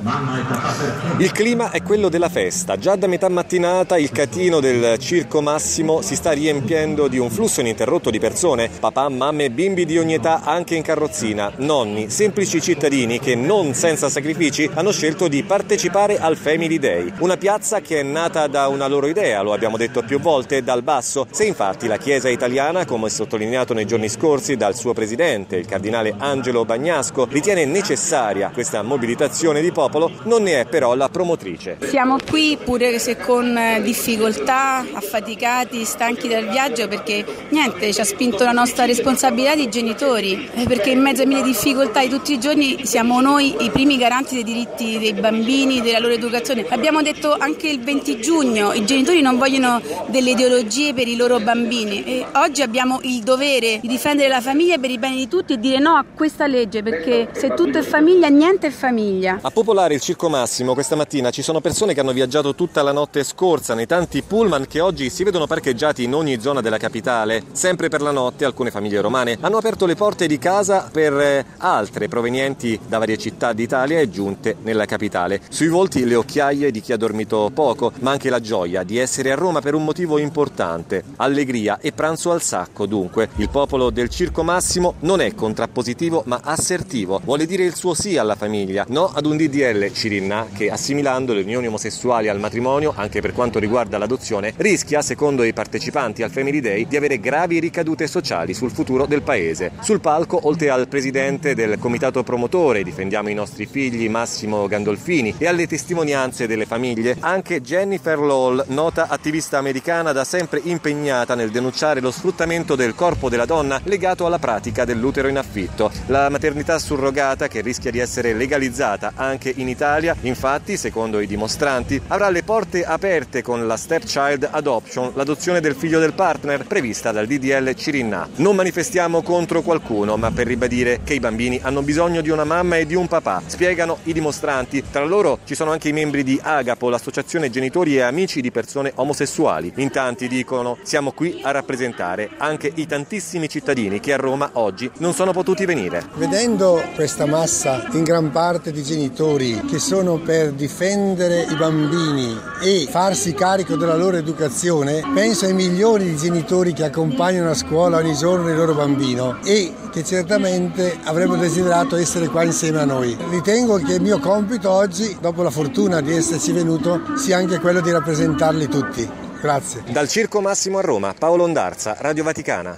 Il clima è quello della festa. Già da metà mattinata il catino del Circo Massimo si sta riempiendo di un flusso ininterrotto di persone, papà, mamme, bimbi di ogni età anche in carrozzina, nonni, semplici cittadini che non senza sacrifici hanno scelto di partecipare al Family Day. Una piazza che è nata da una loro idea, lo abbiamo detto più volte, dal basso. Se infatti la Chiesa italiana, come sottolineato nei giorni scorsi dal suo presidente, il cardinale Angelo Bagnasco, ritiene necessaria questa mobilitazione di popolo, non ne è però la promotrice. Siamo qui pure se con difficoltà, affaticati, stanchi dal viaggio, perché niente, ci ha spinto la nostra responsabilità di genitori, perché in mezzo a mille difficoltà di tutti i giorni siamo noi i primi garanti dei diritti dei bambini, della loro educazione. Abbiamo detto anche il 20 giugno, i genitori non vogliono delle ideologie per i loro bambini e oggi abbiamo il dovere di difendere la famiglia per il bene di tutti e dire no a questa legge, perché se tutto è famiglia, niente è famiglia. A popolare il Circo Massimo questa mattina ci sono persone che hanno viaggiato tutta la notte scorsa nei tanti pullman che oggi si vedono parcheggiati in ogni zona della capitale. Sempre per la notte alcune famiglie romane hanno aperto le porte di casa per altre provenienti da varie città d'Italia e giunte nella capitale. Sui volti le occhiaie di chi ha dormito poco, ma anche la gioia di essere a Roma per un motivo importante. Allegria e pranzo al sacco, dunque. Il popolo del Circo Massimo non è contrappositivo ma assertivo. Vuole dire il suo sì alla famiglia, no ad un DDL Cirinna che, assimilando le unioni omosessuali al matrimonio, anche per quanto riguarda l'adozione, rischia, secondo i partecipanti al Family Day, di avere gravi ricadute sociali sul futuro del paese. Sul palco, oltre al presidente del comitato promotore Difendiamo i nostri figli, Massimo Gandolfini, e alle testimonianze delle famiglie, anche Jennifer Lowell, nota attivista americana da sempre impegnata nel denunciare lo sfruttamento del corpo della donna legato alla pratica dell'utero in affitto. La maternità surrogata, che rischia di essere legalizzata anche in Italia, infatti, secondo i dimostranti, avrà le porte aperte con la stepchild adoption, l'adozione del figlio del partner, prevista dal DDL Cirinna. Non manifestiamo contro qualcuno, ma per ribadire che i bambini hanno bisogno di una mamma e di un papà, spiegano i dimostranti. Tra loro ci sono anche i membri di Agapo, l'associazione genitori e amici di persone omosessuali. In tanti dicono: siamo qui a rappresentare anche i tantissimi cittadini che a Roma oggi non sono potuti venire. Vedendo questa massa in gran parte di genitori che sono per difendere i bambini e farsi carico della loro educazione, penso ai milioni di genitori che accompagnano a scuola ogni giorno il loro bambino e che certamente avrebbero desiderato essere qua insieme a noi. Ritengo che il mio compito oggi, dopo la fortuna di esserci venuto, sia anche quello di rappresentarli tutti. Grazie. Dal Circo Massimo a Roma, Paolo Ondarza, Radio Vaticana.